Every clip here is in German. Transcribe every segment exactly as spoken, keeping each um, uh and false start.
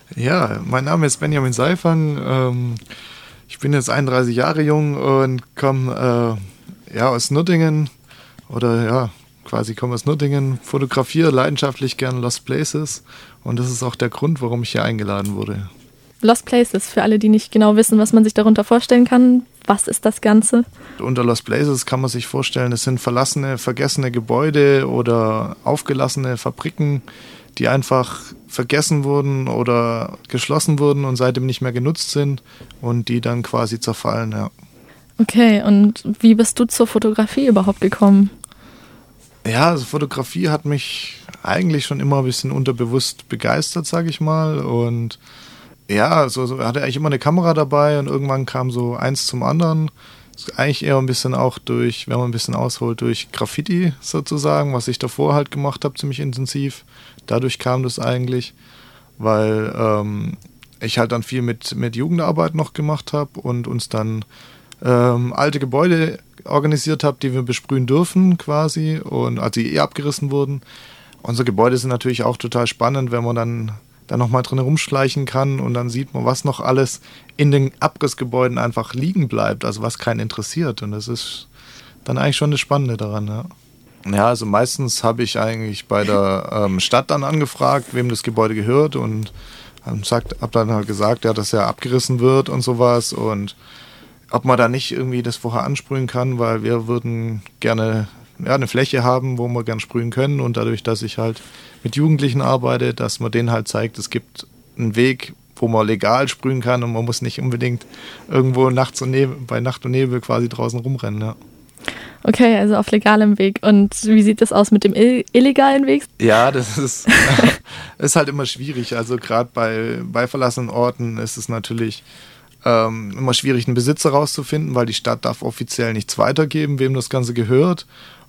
Ja, mein Name ist Benjamin Seifang. Ähm, ich bin jetzt einunddreißig Jahre jung und komme äh, ja, aus Nürtingen oder ja, quasi komme aus Nürtingen, fotografiere leidenschaftlich gern Lost Places und das ist auch der Grund, warum ich hier eingeladen wurde. Lost Places, für alle, die nicht genau wissen, was man sich darunter vorstellen kann. Was ist das Ganze? Unter Lost Places kann man sich vorstellen, es sind verlassene, vergessene Gebäude oder aufgelassene Fabriken, die einfach vergessen wurden oder geschlossen wurden und seitdem nicht mehr genutzt sind und die dann quasi zerfallen, ja. Okay, und wie bist du zur Fotografie überhaupt gekommen? Ja, also Fotografie hat mich eigentlich schon immer ein bisschen unterbewusst begeistert, sag ich mal. Und ja, so, so hatte eigentlich immer eine Kamera dabei und irgendwann kam so eins zum anderen. Das ist eigentlich eher ein bisschen auch durch, wenn man ein bisschen ausholt, durch Graffiti sozusagen, was ich davor halt gemacht habe, ziemlich intensiv. Dadurch kam das eigentlich, weil ähm, ich halt dann viel mit, mit Jugendarbeit noch gemacht habe und uns dann ähm, alte Gebäude organisiert habe, die wir besprühen dürfen quasi, und also die eh abgerissen wurden. Unsere Gebäude sind natürlich auch total spannend, wenn man dann da nochmal drin rumschleichen kann und dann sieht man, was noch alles in den Abrissgebäuden einfach liegen bleibt, also was keinen interessiert, und das ist dann eigentlich schon das Spannende daran, ja. Ja, also meistens habe ich eigentlich bei der ähm, Stadt dann angefragt, wem das Gebäude gehört, und habe dann halt gesagt, ja, dass er abgerissen wird und sowas, und ob man da nicht irgendwie das vorher ansprühen kann, weil wir würden gerne ja, eine Fläche haben, wo wir gern sprühen können, und dadurch, dass ich halt mit Jugendlichen arbeite, dass man denen halt zeigt, es gibt einen Weg, wo man legal sprühen kann und man muss nicht unbedingt irgendwo nachts und Nebel, bei Nacht und Nebel quasi draußen rumrennen, ja. Okay, also auf legalem Weg. Und wie sieht das aus mit dem ill- illegalen Weg? Ja, das ist, ist halt immer schwierig. Also gerade bei, bei verlassenen Orten ist es natürlich ähm, immer schwierig, einen Besitzer rauszufinden, weil die Stadt darf offiziell nichts weitergeben, wem das Ganze gehört.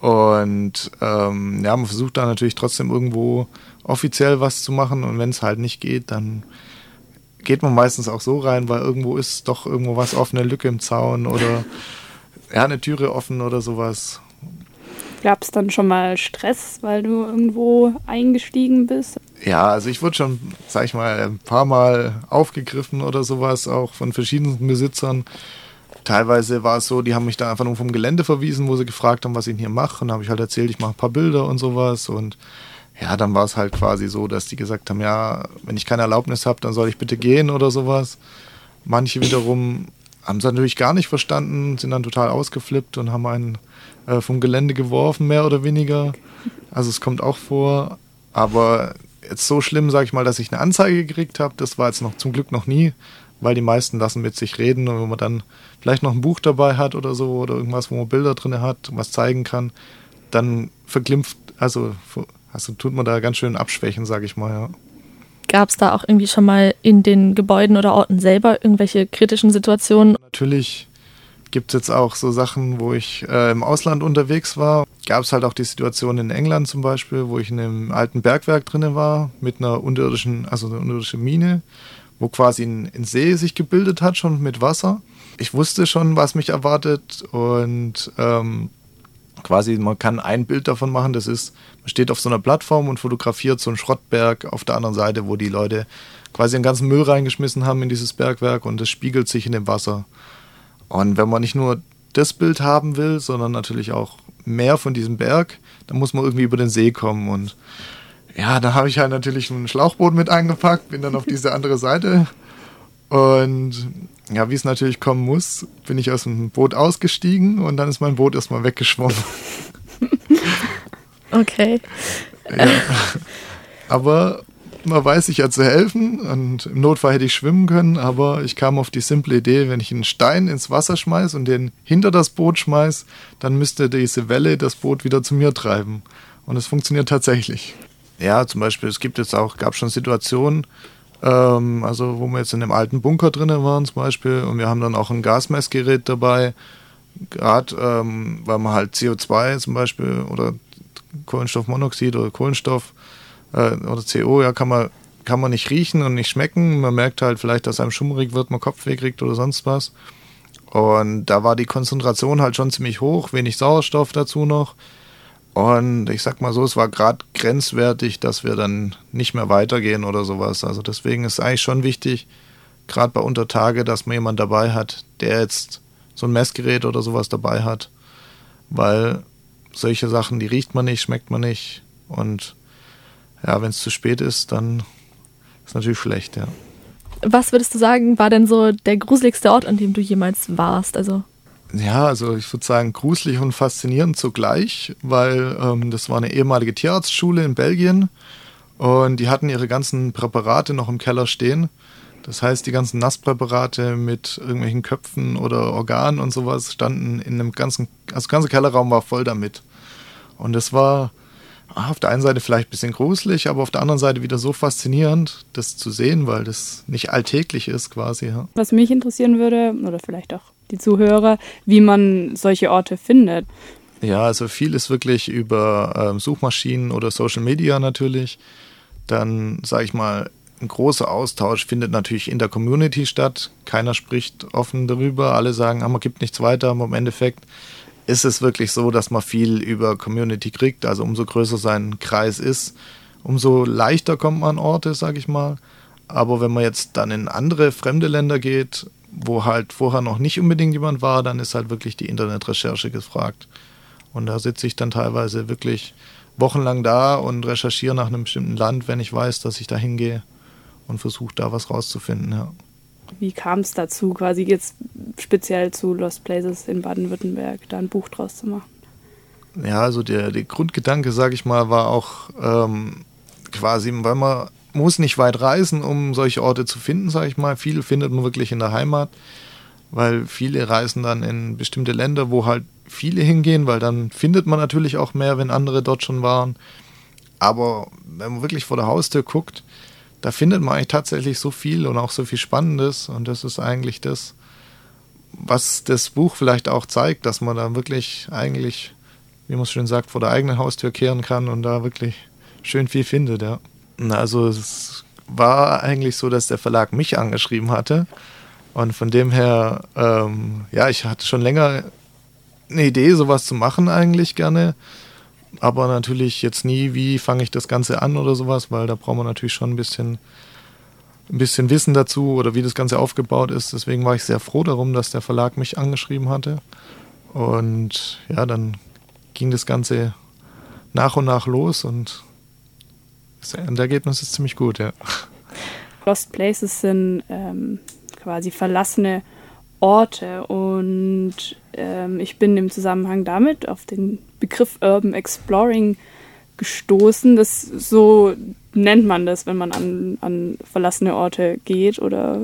Und ähm, ja, man versucht da natürlich trotzdem irgendwo offiziell was zu machen, und wenn es halt nicht geht, dann geht man meistens auch so rein, weil irgendwo ist doch irgendwo was offen, eine Lücke im Zaun oder ja, eine Türe offen oder sowas. Gab es dann schon mal Stress, weil du irgendwo eingestiegen bist? Ja, also ich wurde schon, sag ich mal, ein paar Mal aufgegriffen oder sowas, auch von verschiedenen Besitzern. Teilweise war es so, die haben mich da einfach nur vom Gelände verwiesen, wo sie gefragt haben, was ich hier mache. Und dann habe ich halt erzählt, ich mache ein paar Bilder und sowas. Und ja, dann war es halt quasi so, dass die gesagt haben, ja, wenn ich keine Erlaubnis habe, dann soll ich bitte gehen oder sowas. Manche wiederum haben es natürlich gar nicht verstanden, sind dann total ausgeflippt und haben einen äh, vom Gelände geworfen, mehr oder weniger. Also es kommt auch vor. Aber jetzt so schlimm, sage ich mal, dass ich eine Anzeige gekriegt habe, das war jetzt noch zum Glück noch nie, weil die meisten lassen mit sich reden, und wenn man dann vielleicht noch ein Buch dabei hat oder so oder irgendwas, wo man Bilder drin hat, was zeigen kann, dann verglimpft, also, also tut man da ganz schön abschwächen, sage ich mal, ja. Gab es da auch irgendwie schon mal in den Gebäuden oder Orten selber irgendwelche kritischen Situationen? Natürlich gibt es jetzt auch so Sachen, wo ich äh, im Ausland unterwegs war. Gab es halt auch die Situation in England zum Beispiel, wo ich in einem alten Bergwerk drin war, mit einer unterirdischen, also einer unterirdischen Mine, wo quasi ein, ein See sich gebildet hat, schon mit Wasser. Ich wusste schon, was mich erwartet, und ähm, quasi man kann ein Bild davon machen, das ist, man steht auf so einer Plattform und fotografiert so einen Schrottberg auf der anderen Seite, wo die Leute quasi den ganzen Müll reingeschmissen haben in dieses Bergwerk, und das spiegelt sich in dem Wasser. Und wenn man nicht nur das Bild haben will, sondern natürlich auch mehr von diesem Berg, dann muss man irgendwie über den See kommen, und ja, da habe ich halt natürlich ein Schlauchboot mit eingepackt, bin dann auf diese andere Seite, und ja, wie es natürlich kommen muss, bin ich aus dem Boot ausgestiegen und dann ist mein Boot erstmal weggeschwommen. Okay. Ja. Aber man weiß sich ja zu helfen, und im Notfall hätte ich schwimmen können, aber ich kam auf die simple Idee, wenn ich einen Stein ins Wasser schmeiße und den hinter das Boot schmeiße, dann müsste diese Welle das Boot wieder zu mir treiben. Und es funktioniert tatsächlich. Ja, zum Beispiel, es gibt jetzt auch, gab schon Situationen, ähm, also wo wir jetzt in einem alten Bunker drinnen waren zum Beispiel, und wir haben dann auch ein Gasmessgerät dabei, gerade ähm, weil man halt C O zwei zum Beispiel oder Kohlenstoffmonoxid oder Kohlenstoff äh, oder C O, ja, kann man, kann man nicht riechen und nicht schmecken. Man merkt halt vielleicht, dass einem schummrig wird, man Kopfweh kriegt oder sonst was. Und da war die Konzentration halt schon ziemlich hoch, wenig Sauerstoff dazu noch. Und ich sag mal so, es war gerade grenzwertig, dass wir dann nicht mehr weitergehen oder sowas. Also deswegen ist es eigentlich schon wichtig, gerade bei Untertage, dass man jemanden dabei hat, der jetzt so ein Messgerät oder sowas dabei hat. Weil solche Sachen, die riecht man nicht, schmeckt man nicht. Und ja, wenn es zu spät ist, dann ist es natürlich schlecht, ja. Was würdest du sagen, war denn so der gruseligste Ort, an dem du jemals warst? Also Ja, also ich würde sagen, gruselig und faszinierend zugleich, weil ähm, das war eine ehemalige Tierarztschule in Belgien und die hatten ihre ganzen Präparate noch im Keller stehen. Das heißt, die ganzen Nasspräparate mit irgendwelchen Köpfen oder Organen und sowas standen in einem ganzen, also der ganze Kellerraum war voll damit. Und das war auf der einen Seite vielleicht ein bisschen gruselig, aber auf der anderen Seite wieder so faszinierend, das zu sehen, weil das nicht alltäglich ist quasi. Ja. Was mich interessieren würde, oder vielleicht auch die Zuhörer, wie man solche Orte findet. Ja, also viel ist wirklich über ähm, Suchmaschinen oder Social Media natürlich. Dann, sage ich mal, ein großer Austausch findet natürlich in der Community statt. Keiner spricht offen darüber. Alle sagen, ah, man gibt nichts weiter, aber im Endeffekt ist es wirklich so, dass man viel über Community kriegt. Also umso größer sein Kreis ist, umso leichter kommt man an Orte, sage ich mal. Aber wenn man jetzt dann in andere fremde Länder geht, wo halt vorher noch nicht unbedingt jemand war, dann ist halt wirklich die Internetrecherche gefragt. Und da sitze ich dann teilweise wirklich wochenlang da und recherchiere nach einem bestimmten Land, wenn ich weiß, dass ich da hingehe und versuche da was rauszufinden. Ja. Wie kam es dazu, quasi jetzt speziell zu Lost Places in Baden-Württemberg, da ein Buch draus zu machen? Ja, also der, der Grundgedanke, sage ich mal, war auch ähm, quasi, weil man muss nicht weit reisen, um solche Orte zu finden, sage ich mal. Viel findet man wirklich in der Heimat, weil viele reisen dann in bestimmte Länder, wo halt viele hingehen, weil dann findet man natürlich auch mehr, wenn andere dort schon waren. Aber wenn man wirklich vor der Haustür guckt, da findet man eigentlich tatsächlich so viel und auch so viel Spannendes. Und das ist eigentlich das, was das Buch vielleicht auch zeigt, dass man da wirklich eigentlich, wie man es schön sagt, vor der eigenen Haustür kehren kann und da wirklich schön viel findet, ja. Also es war eigentlich so, dass der Verlag mich angeschrieben hatte und von dem her, ähm, ja, ich hatte schon länger eine Idee, sowas zu machen eigentlich gerne, aber natürlich jetzt nie, wie fange ich das Ganze an oder sowas, weil da braucht man natürlich schon ein bisschen, ein bisschen Wissen dazu oder wie das Ganze aufgebaut ist. Deswegen war ich sehr froh darum, dass der Verlag mich angeschrieben hatte und ja, dann ging das Ganze nach und nach los und das Endergebnis ist ziemlich gut, ja. Lost Places sind ähm, quasi verlassene Orte und ähm, ich bin im Zusammenhang damit auf den Begriff Urban Exploring gestoßen. Das, so nennt man das, wenn man an, an verlassene Orte geht, oder?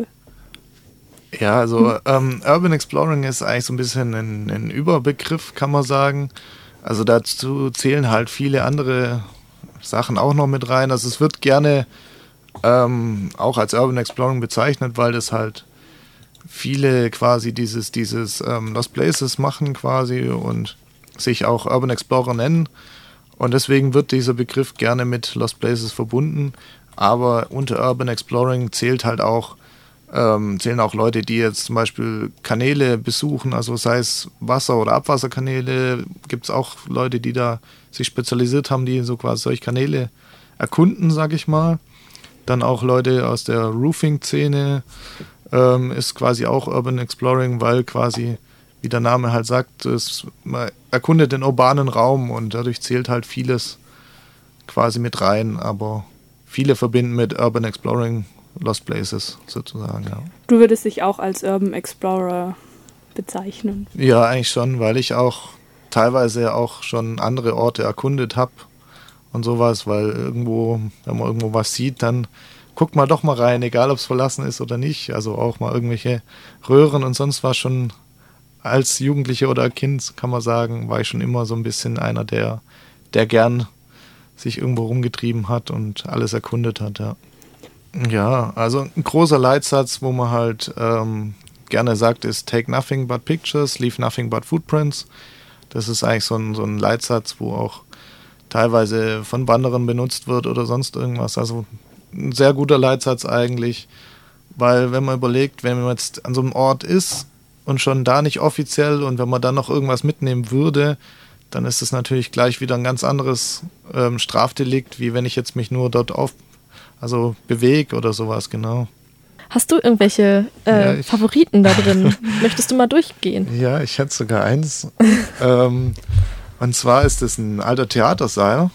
Ja, also ähm, Urban Exploring ist eigentlich so ein bisschen ein, ein Überbegriff, kann man sagen. Also dazu zählen halt viele andere Sachen auch noch mit rein. Also es wird gerne ähm, auch als Urban Exploring bezeichnet, weil das halt viele quasi dieses, dieses ähm, Lost Places machen quasi und sich auch Urban Explorer nennen. Und deswegen wird dieser Begriff gerne mit Lost Places verbunden. Aber unter Urban Exploring zählt halt auch, ähm, zählen auch Leute, die jetzt zum Beispiel Kanäle besuchen, also sei es Wasser- oder Abwasserkanäle, gibt es auch Leute, die da sich spezialisiert haben, die so quasi solche Kanäle erkunden, sag ich mal. Dann auch Leute aus der Roofing-Szene ähm, ist quasi auch Urban Exploring, weil quasi, wie der Name halt sagt, es, man erkundet den urbanen Raum und dadurch zählt halt vieles quasi mit rein, aber viele verbinden mit Urban Exploring Lost Places sozusagen, ja. Du würdest dich auch als Urban Explorer bezeichnen? Ja, eigentlich schon, weil ich auch teilweise auch schon andere Orte erkundet habe und sowas, weil irgendwo, wenn man irgendwo was sieht, dann guckt man doch mal rein, egal ob es verlassen ist oder nicht. Also auch mal irgendwelche Röhren und sonst was. Schon als Jugendlicher oder Kind, kann man sagen, war ich schon immer so ein bisschen einer, der, der gern sich irgendwo rumgetrieben hat und alles erkundet hat, ja. Ja, also ein großer Leitsatz, wo man halt ähm, gerne sagt, ist take nothing but pictures, leave nothing but footprints. Das ist eigentlich so ein, so ein Leitsatz, wo auch teilweise von Wanderern benutzt wird oder sonst irgendwas. Also ein sehr guter Leitsatz eigentlich, weil wenn man überlegt, wenn man jetzt an so einem Ort ist und schon da nicht offiziell und wenn man dann noch irgendwas mitnehmen würde, dann ist es natürlich gleich wieder ein ganz anderes ähm, Strafdelikt, wie wenn ich jetzt mich nur dort auf, also bewege oder sowas, genau. Hast du irgendwelche äh, ja, ich, Favoriten da drin? Möchtest du mal durchgehen? Ja, ich hätte sogar eins. ähm, und zwar ist es ein alter Theatersaal.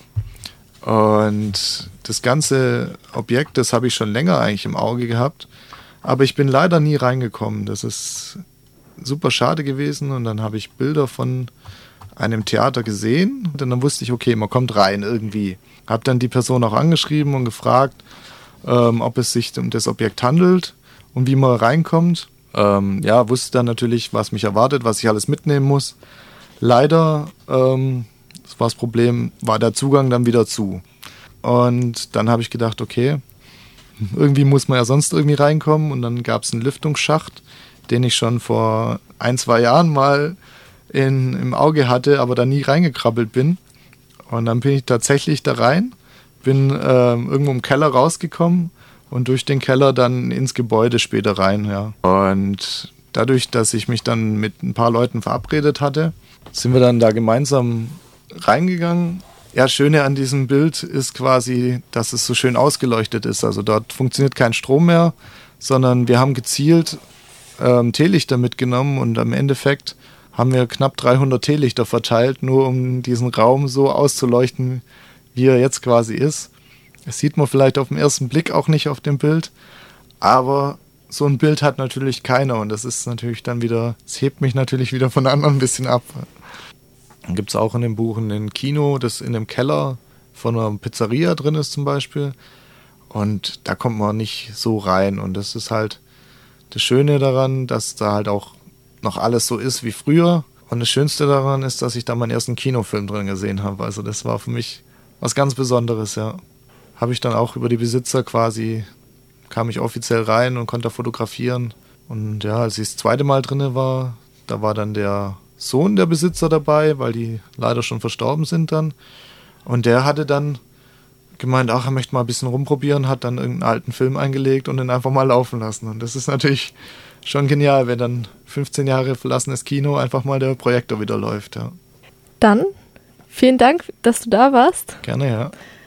Und das ganze Objekt, das habe ich schon länger eigentlich im Auge gehabt. Aber ich bin leider nie reingekommen. Das ist super schade gewesen. Und dann habe ich Bilder von einem Theater gesehen. Und dann wusste ich, okay, man kommt rein irgendwie. Habe dann die Person auch angeschrieben und gefragt, ähm, ob es sich um das Objekt handelt und wie man reinkommt. Ähm, ja, wusste dann natürlich, was mich erwartet, was ich alles mitnehmen muss. Leider, ähm, das war das Problem, war der Zugang dann wieder zu. Und dann habe ich gedacht, okay, irgendwie muss man ja sonst irgendwie reinkommen. Und dann gab es einen Lüftungsschacht, den ich schon vor ein, zwei Jahren mal in, im Auge hatte, aber da nie reingekrabbelt bin. Und dann bin ich tatsächlich da rein, bin äh, irgendwo im Keller rausgekommen und durch den Keller dann ins Gebäude später rein. Ja. Und dadurch, dass ich mich dann mit ein paar Leuten verabredet hatte, sind wir dann da gemeinsam reingegangen. Ja, das Schöne an diesem Bild ist quasi, dass es so schön ausgeleuchtet ist. Also dort funktioniert kein Strom mehr, sondern wir haben gezielt ähm, Teelichter mitgenommen und im Endeffekt haben wir knapp dreihundert Teelichter verteilt, nur um diesen Raum so auszuleuchten, wie er jetzt quasi ist. Das sieht man vielleicht auf den ersten Blick auch nicht auf dem Bild, aber so ein Bild hat natürlich keiner und das ist natürlich dann wieder, es hebt mich natürlich wieder von anderen ein bisschen ab. Dann gibt es auch in dem Buch ein Kino, das in dem Keller von einer Pizzeria drin ist zum Beispiel und da kommt man nicht so rein und das ist halt das Schöne daran, dass da halt auch noch alles so ist wie früher und das Schönste daran ist, dass ich da meinen ersten Kinofilm drin gesehen habe, also das war für mich was ganz Besonderes, ja. Habe ich dann auch über die Besitzer quasi, kam ich offiziell rein und konnte fotografieren. Und ja, als ich das zweite Mal drin war, da war dann der Sohn der Besitzer dabei, weil die leider schon verstorben sind dann. Und der hatte dann gemeint, ach, er möchte mal ein bisschen rumprobieren, hat dann irgendeinen alten Film eingelegt und den einfach mal laufen lassen. Und das ist natürlich schon genial, wenn dann fünfzehn Jahre verlassenes Kino einfach mal der Projektor wieder läuft, ja. Dann vielen Dank, dass du da warst. Gerne, ja.